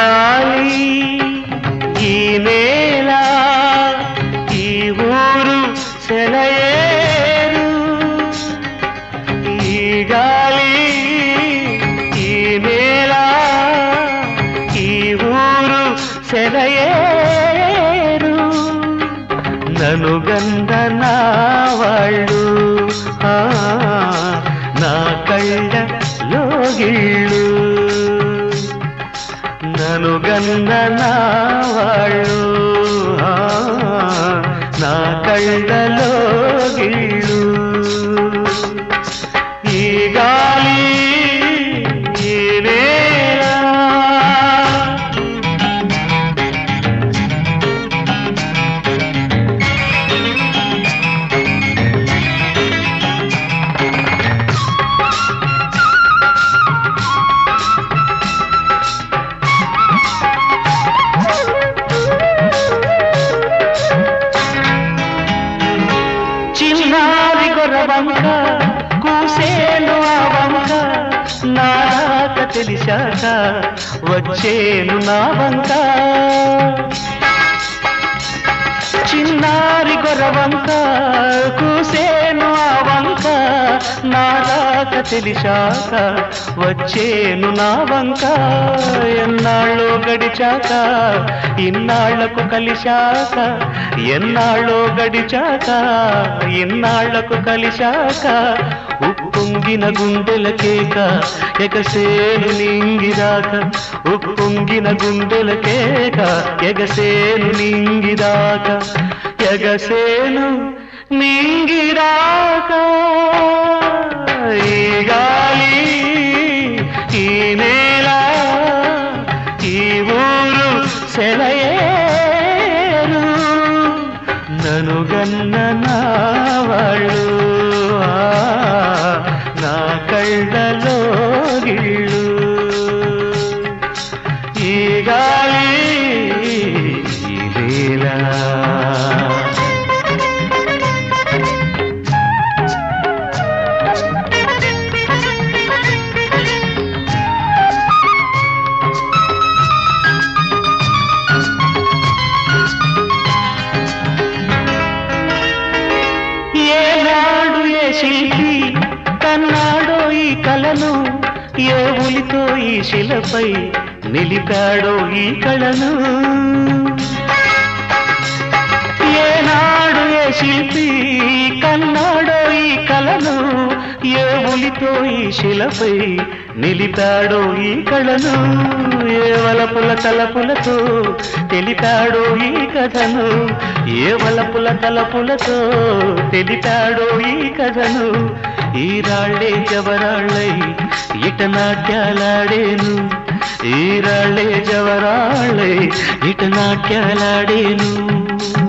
గాలి ఈ నేల ఈ ఊరు సెలయేరు ఈ గాలి ఈ నేల ఈ ఊరు సెలయేరు నన్ను గంధ నా వాళ్ళు నా కళ్ళలో గిళ్ళు నన్ను గంధ నా వాళ్ళు నా కళ్ళలో గిళ్ళు ఈ గాలి ఈ నేల చిన్నారి గొర్రవంక కూసేను ఆ వంక నాక తెలిసాక వచ్చేను నా వంక చిన్నారి గొర్రవంక కూసేను ఆ వంక నాక తెలిసాక వచ్చేను నా వంక ఎన్నాళ్ళో గడిచాక ఇన్నాళ్లకు కలిశాక ఎన్నాళ్ళో గడిచాక ఇన్నాళ్లకు కలిశాక ఉప్పొంగిన గుండెల కేక ఎగసేను నింగిదాక ఉప్పొంగిన గుండెల కేక ఎగసేను నింగిదాక ఎగసేను నింగిదాక ఈ గాలి ఈ నేల ఈ ఊరు సెలయేరు నన్ను గన్న నా వాళ్ళు నా కళ్ళలో గిళ్ళు ఈ గాలి ఈ నేల శిల్పి కన్నాడో ఈ కళను ఏ ఉలితో ఈ శిలపై నిలిపాడో ఈ కళను ఏనాడు ఏ శిల్పి కన్నాడో ఈ కళను ఏ ఉలితో ఈ శిలపై నిలిపాడో ఈ కళను ఏ వలపుల తలపులతో తెలిపాడో ఈ కథను ఏ వలపుల తలపులతో తెలిపాడో ఈ కథను ఈ రాళ్ళే జవరాళ్ళై ఇట నాట్యాలాడేను ఈ రాళ్ళే జవరాళ్ళై ఇట నాట్యాలాడేను